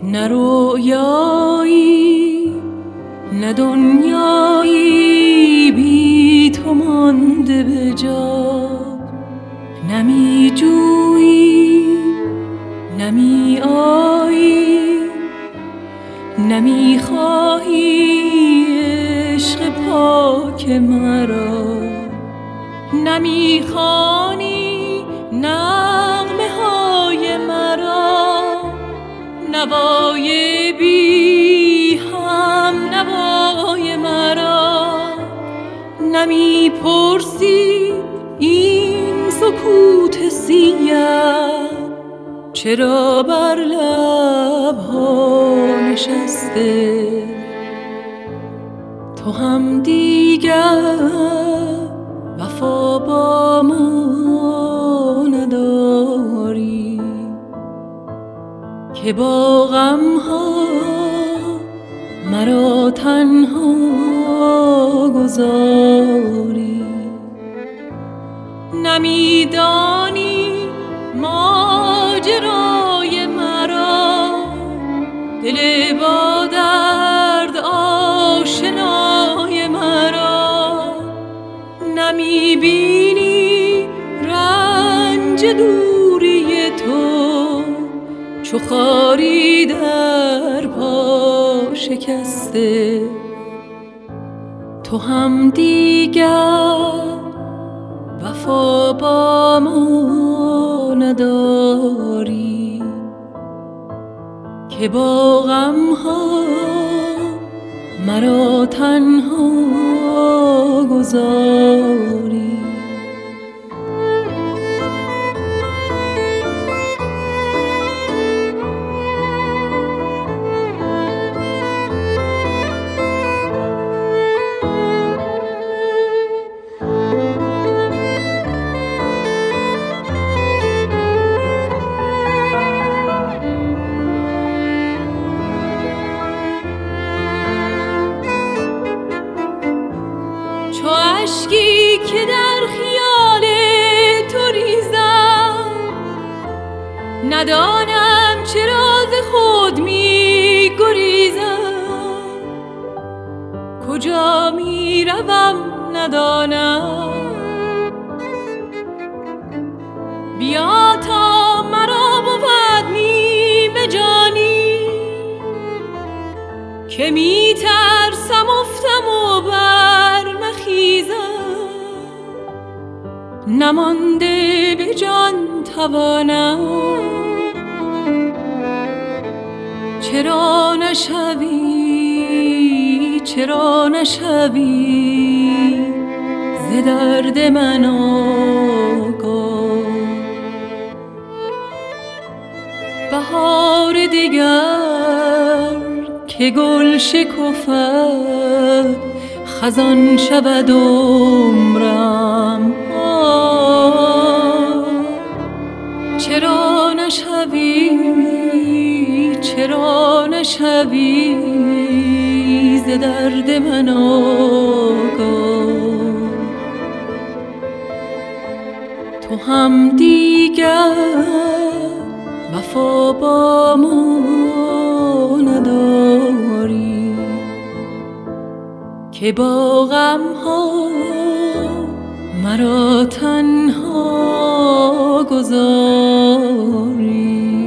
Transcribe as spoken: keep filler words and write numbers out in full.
نه رویایی نه دنیایی بی تو مانده به جا، نمی جویی نمی آیی نمی خواهی عشق پاک مرا، نمی خوانی نغمه های مرا، نوای بی هم نوای مرا، نمی پرسی این سکوت سیه چرا بر لبها نشسته، تو هم دیگر وفا با ما نداری که با غمها مرا تنها گذاری، نمیدانی ماجرای مرا، دل با درد آشنای مرا، نمیبینی رنج دوری تو چو خاری در پا شکسته، تو هم دیگر وفا با ما نداری که با غمها مرا تنها گذاری. چو اشکی که در خیال تو ریزم، ندانم چرا ز خود می گریزم، کجا می روم ندانم، بیا تا مرا بود نیم جانی، که می ترسم افتم و بر نخیزم، نمانده به جان توانم، چرا نشوی چرا نشوی ز درد من آگاه، بهار دگر که گل شکفد خزان شود عمرم، چرا نشوی چرا نشوی ز درد من آگاه، تو هم دیگر وفا با ما نداری که با غمها مرا تنها گذاری.